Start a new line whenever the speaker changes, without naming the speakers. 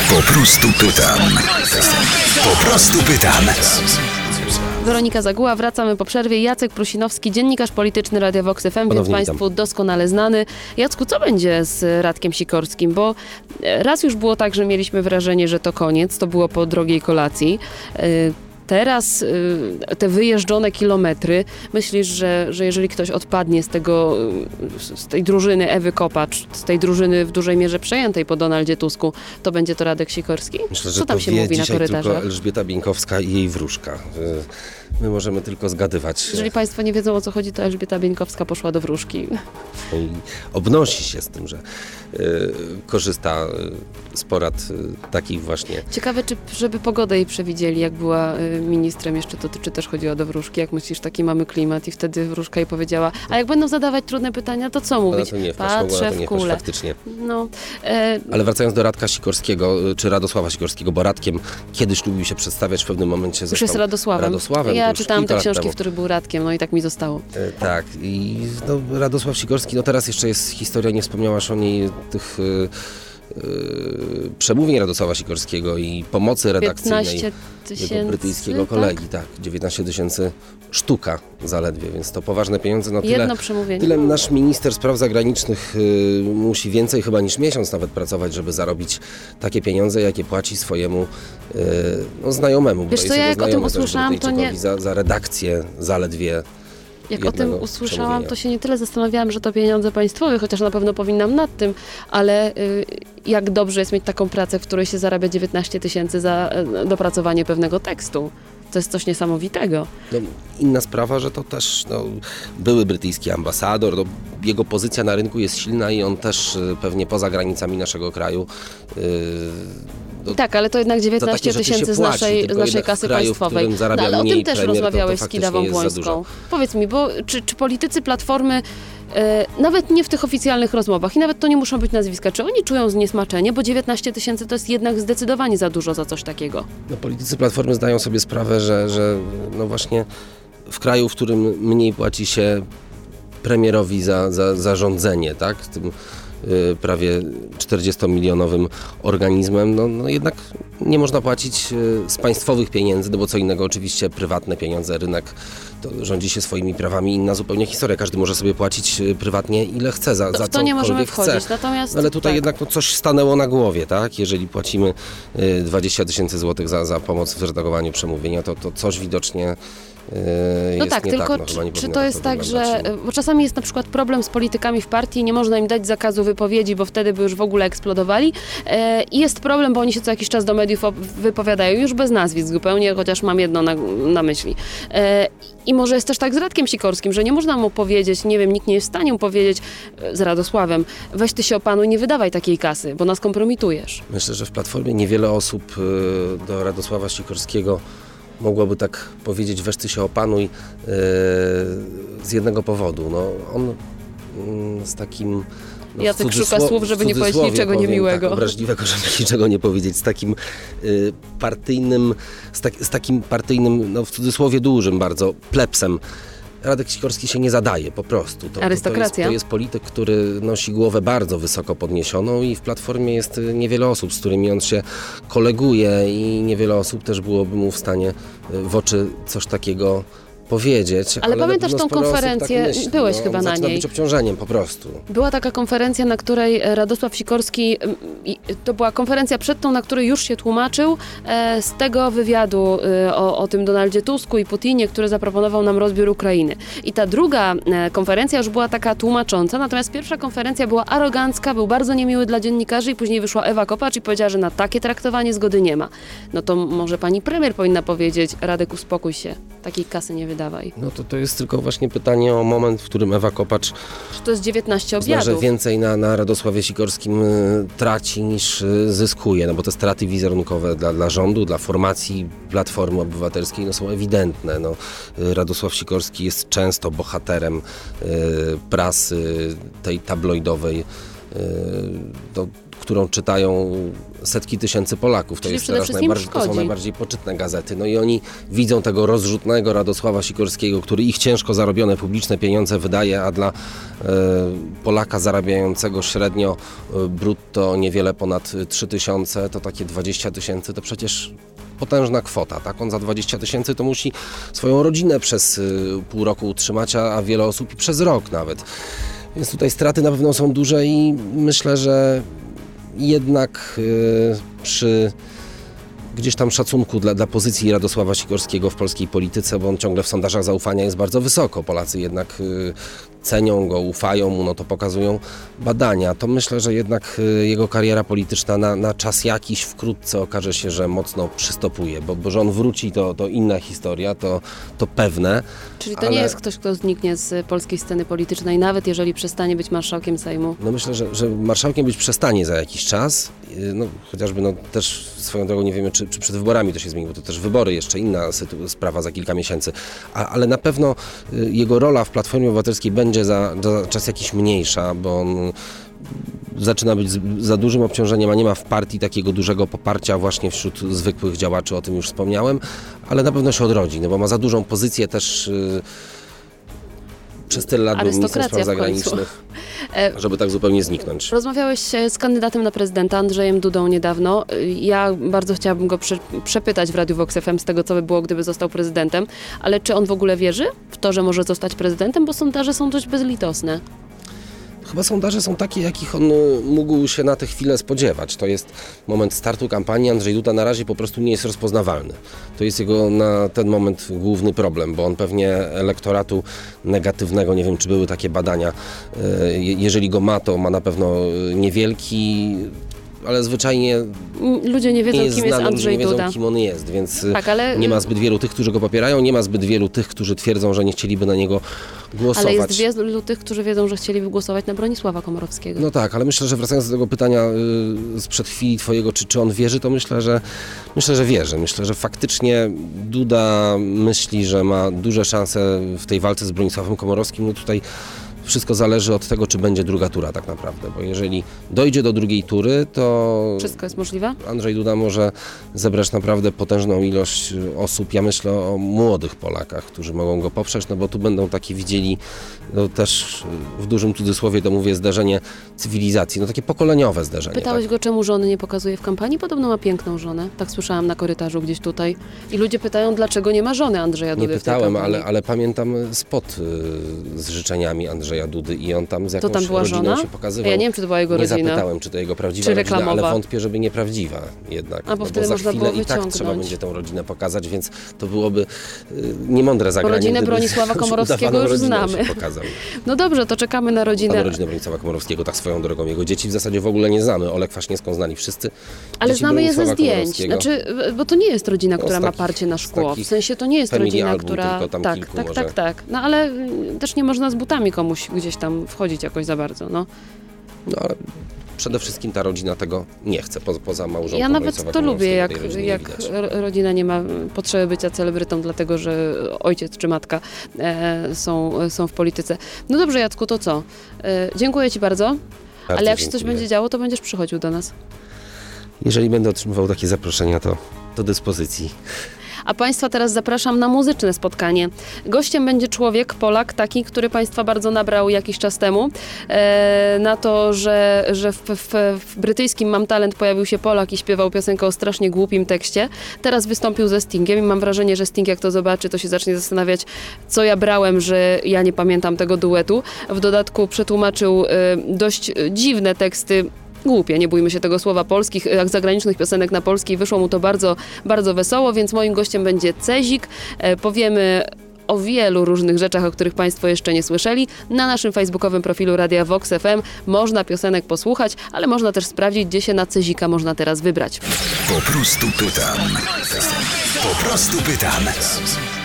Po prostu pytam. Po prostu pytam.
Weronika Zaguła, wracamy po przerwie. Jacek Prusinowski, dziennikarz polityczny Radia Vox FM, więc
Ponownie
Państwu
witam.
doskonale znany. Jacku, co będzie z Radkiem Sikorskim? Bo raz już było tak, że mieliśmy wrażenie, że to koniec, to było po drogiej kolacji. Teraz te wyjeżdżone kilometry, myślisz, że jeżeli ktoś odpadnie z tej drużyny Ewy Kopacz, z tej drużyny w dużej mierze przejętej po Donaldzie Tusku, to będzie to Radek Sikorski?
Myślę,
Co
że
tam
to
się
wie
mówi na
dzisiaj
korytarzach?
tylko Elżbieta Bieńkowska i jej wróżka. My możemy tylko zgadywać.
Jeżeli Państwo nie wiedzą, o co chodzi, to Elżbieta Bieńkowska poszła do wróżki.
I obnosi się z tym, że korzysta z porad takich właśnie.
Ciekawe, żeby pogodę jej przewidzieli, jak była ministrem, jeszcze to czy też chodziło do wróżki, jak myślisz, taki mamy klimat i wtedy wróżka jej powiedziała, a jak będą zadawać trudne pytania, to co mówić?
To nie
Patrzę w kulę.
Faktycznie.
No,
Ale wracając do Radka Sikorskiego, czy Radosława Sikorskiego, bo Radkiem kiedyś lubił się przedstawiać, w pewnym momencie
już
został
jest Radosławem.
Radosławem.
Ja
to już
czytałam te
kilka lat
książki,
temu.
w których był Radkiem, no i tak mi zostało.
Tak, i Radosław Sikorski, teraz jeszcze jest historia, nie wspomniałaś o niej, tych przemówień Radosława Sikorskiego i pomocy redakcyjnej
15
jego
000,
brytyjskiego kolegi, tak, 19 000 sztuka zaledwie, więc to poważne pieniądze.
Jedno przemówienie.
Tyle nasz minister spraw zagranicznych musi więcej chyba niż miesiąc nawet pracować, żeby zarobić takie pieniądze, jakie płaci swojemu znajomemu.
Wiesz co, ja jak o tym usłyszałam, to nie...
Za redakcję zaledwie.
Jak o tym usłyszałam,
przemówienia.
to się nie tyle zastanawiałam, że to pieniądze państwowe, chociaż na pewno powinnam nad tym, ale jak dobrze jest mieć taką pracę, w której się zarabia 19 000 za dopracowanie pewnego tekstu. To jest coś niesamowitego.
Inna sprawa, że to też były brytyjski ambasador, jego pozycja na rynku jest silna i on też pewnie poza granicami naszego kraju.
Tak, ale to jednak 19 000 z naszej kasy państwowej. Ale o tym też rozmawiałeś z Kidawą Błońską. Powiedz mi, bo czy politycy Platformy, nawet nie w tych oficjalnych rozmowach i nawet to nie muszą być nazwiska, czy oni czują zniesmaczenie, bo 19 000 to jest jednak zdecydowanie za dużo za coś takiego.
Politycy Platformy zdają sobie sprawę, że właśnie w kraju, w którym mniej płaci się premierowi za rządzenie, tak? Tym prawie 40-milionowym organizmem, jednak nie można płacić z państwowych pieniędzy, bo co innego oczywiście prywatne pieniądze, rynek to rządzi się swoimi prawami, inna zupełnie historia. Każdy może sobie płacić prywatnie ile chce, za
w to nie możemy wchodzić,
chce.
Natomiast
ale tutaj
tak.
jednak coś stanęło na głowie, tak? Jeżeli płacimy 20 000 złotych za pomoc w zredagowaniu przemówienia, to coś widocznie jest
tak,
nie
tylko
tak. Chyba nie
czy
powinno
to jest tak, że... Bo czasami jest na przykład problem z politykami w partii, nie można im dać zakazu wypowiedzi, bo wtedy by już w ogóle eksplodowali. I jest problem, bo oni się co jakiś czas do mediów wypowiadają, już bez nazwisk zupełnie, chociaż mam jedno na myśli. I może jest też tak z Radkiem Sikorskim, że nie można mu powiedzieć, nie wiem, nikt nie jest w stanie mu powiedzieć z Radosławem, weź ty się opanuj, nie wydawaj takiej kasy, bo nas kompromitujesz.
Myślę, że w Platformie niewiele osób do Radosława Sikorskiego mogłoby tak powiedzieć, weź ty się opanuj z jednego powodu. On z takim...
Jacek szuka słów, żeby nie powiedzieć niczego niemiłego.
Tak, obraźliwego, żeby niczego nie powiedzieć. Z takim partyjnym, w cudzysłowie dużym bardzo, plebsem. Radek Sikorski się nie zadaje po prostu.
Arystokracja.
To jest polityk, który nosi głowę bardzo wysoko podniesioną i w Platformie jest niewiele osób, z którymi on się koleguje i niewiele osób też byłoby mu w stanie w oczy coś takiego powiedzieć.
Ale pamiętasz tą konferencję?
Tak myśli,
byłeś chyba na niej.
Zaczyna być obciążeniem po prostu.
Była taka konferencja, na której Radosław Sikorski, to była konferencja przed tą, na której już się tłumaczył z tego wywiadu o tym Donaldzie Tusku i Putinie, który zaproponował nam rozbiór Ukrainy. I ta druga konferencja już była taka tłumacząca, natomiast pierwsza konferencja była arogancka, był bardzo niemiły dla dziennikarzy i później wyszła Ewa Kopacz i powiedziała, że na takie traktowanie zgody nie ma. No to może pani premier powinna powiedzieć, Radek, uspokój się, takiej kasy nie wydawaj.
To jest tylko właśnie pytanie o moment, w którym Ewa Kopacz
Czy to jest 19 obiadów?
że więcej na Radosławie Sikorskim traci niż zyskuje, bo te straty wizerunkowe dla rządu, dla formacji Platformy Obywatelskiej są ewidentne. Radosław Sikorski jest często bohaterem prasy tej tabloidowej którą czytają setki tysięcy Polaków.
Czyli przede wszystkim
To są najbardziej poczytne gazety. No i oni widzą tego rozrzutnego Radosława Sikorskiego, który ich ciężko zarobione publiczne pieniądze wydaje, a dla Polaka zarabiającego średnio brutto niewiele ponad 3000, to takie 20 000 to przecież potężna kwota, tak? On za 20 000 to musi swoją rodzinę przez pół roku utrzymać, a wiele osób i przez rok nawet. Więc tutaj straty na pewno są duże i myślę, że jednak przy gdzieś tam szacunku dla pozycji Radosława Sikorskiego w polskiej polityce, bo on ciągle w sondażach zaufania jest bardzo wysoko. Polacy jednak cenią go, ufają mu, no to pokazują badania. To myślę, że jednak jego kariera polityczna na czas jakiś wkrótce okaże się, że mocno przystopuje, bo że on wróci, to inna historia, to pewne.
Czyli to nie jest ktoś, kto zniknie z polskiej sceny politycznej, nawet jeżeli przestanie być marszałkiem Sejmu?
No myślę, że marszałkiem być przestanie za jakiś czas, no chociażby też swoją drogą nie wiemy, czy przed wyborami to się zmieni, bo to też wybory, jeszcze inna sprawa za kilka miesięcy, ale na pewno jego rola w Platformie Obywatelskiej będzie za czas jakiś mniejsza, bo on zaczyna być za dużym obciążeniem, a nie ma w partii takiego dużego poparcia właśnie wśród zwykłych działaczy, o tym już wspomniałem, ale na pewno się odrodzi, no bo ma za dużą pozycję też przez tyle lat był ministrem spraw zagranicznych, żeby tak zupełnie zniknąć.
Rozmawiałeś z kandydatem na prezydenta Andrzejem Dudą niedawno. Ja bardzo chciałabym go przepytać w Radiu Vox FM z tego, co by było, gdyby został prezydentem, ale czy on w ogóle wierzy w to, że może zostać prezydentem, bo sondaże są dość bezlitosne.
Chyba sondaże są takie, jakich on mógł się na tę chwilę spodziewać. To jest moment startu kampanii. Andrzej Duda na razie po prostu nie jest rozpoznawalny. To jest jego na ten moment główny problem, bo on pewnie elektoratu negatywnego, nie wiem, czy były takie badania, jeżeli go ma, to ma na pewno niewielki, ale zwyczajnie
ludzie nie wiedzą, kim jest Andrzej
Duda. Nie
Duda.
wiedzą, kim on jest, więc
tak, ale
nie ma zbyt wielu tych, którzy go popierają, nie ma zbyt wielu tych, którzy twierdzą, że nie chcieliby na niego głosować.
Ale jest wielu tych, którzy wiedzą, że chcieliby głosować na Bronisława Komorowskiego.
No tak, ale myślę, że wracając do tego pytania sprzed chwili twojego, czy on wierzy, to myślę, że wierzy. Myślę, że faktycznie Duda myśli, że ma duże szanse w tej walce z Bronisławem Komorowskim. No tutaj wszystko zależy od tego, czy będzie druga tura tak naprawdę, bo jeżeli dojdzie do drugiej tury, to
wszystko jest możliwe?
Andrzej Duda może zebrać naprawdę potężną ilość osób. Ja myślę o młodych Polakach, którzy mogą go poprzeć, no bo tu będą takie widzieli, no też w dużym cudzysłowie to mówię, zderzenie cywilizacji, no takie pokoleniowe zderzenie.
Pytałeś
tak?
go, czemu żony nie pokazuje w kampanii? Podobno ma piękną żonę. Tak słyszałam na korytarzu gdzieś tutaj. I ludzie pytają, dlaczego nie ma żony Andrzeja Dudy.
Nie pytałem, ale pamiętam spot z życzeniami Andrzeja Dudy i on tam z jakąś
to tam była
rodziną
żona?
się pokazywał.
Ja nie wiem, czy to była jego rodzina.
Nie zapytałem, czy to jego prawdziwa rodzina, ale wątpię, żeby nieprawdziwa jednak.
A bo wtedy
za
można
chwilę
było
i tak
wyciągnąć.
trzeba będzie tę rodzinę pokazać, więc to byłoby niemądre zagranie.
Rodzinę Bronisława Komorowskiego już znamy. No dobrze, to czekamy na rodzinę.
Rodzinę Bronisława Komorowskiego, tak swoją drogą. Jego dzieci w zasadzie w ogóle nie znamy. Olek Kwaśniewską znali wszyscy.
Ale znamy je ze zdjęć. Znaczy, bo to nie jest rodzina, która ma parcie na szkło. W sensie to nie jest rodzina, która... Tak. No ale też nie można z butami komuś gdzieś tam wchodzić jakoś za bardzo, no.
No ale przede wszystkim ta rodzina tego nie chce, poza małżonką.
Ja nawet to lubię, jak rodzina nie ma potrzeby bycia celebrytą, dlatego że ojciec czy matka są w polityce. No dobrze, Jacku, to co? Dziękuję Ci bardzo, ale jak się coś będzie działo, to będziesz przychodził do nas.
Jeżeli będę otrzymywał takie zaproszenia, to do dyspozycji.
A Państwa teraz zapraszam na muzyczne spotkanie. Gościem będzie człowiek, Polak, taki, który Państwa bardzo nabrał jakiś czas temu. Na to, że w brytyjskim Mam Talent pojawił się Polak i śpiewał piosenkę o strasznie głupim tekście. Teraz wystąpił ze Stingiem i mam wrażenie, że Sting jak to zobaczy, to się zacznie zastanawiać, co ja brałem, że ja nie pamiętam tego duetu. W dodatku przetłumaczył dość dziwne teksty, głupie, nie bójmy się tego słowa, polskich, zagranicznych piosenek na polski. Wyszło mu to bardzo, bardzo wesoło, więc moim gościem będzie Cezik. Powiemy o wielu różnych rzeczach, o których Państwo jeszcze nie słyszeli. Na naszym facebookowym profilu Radia Vox FM można piosenek posłuchać, ale można też sprawdzić, gdzie się na Cezika można teraz wybrać.
Po prostu pytam. Po prostu pytam.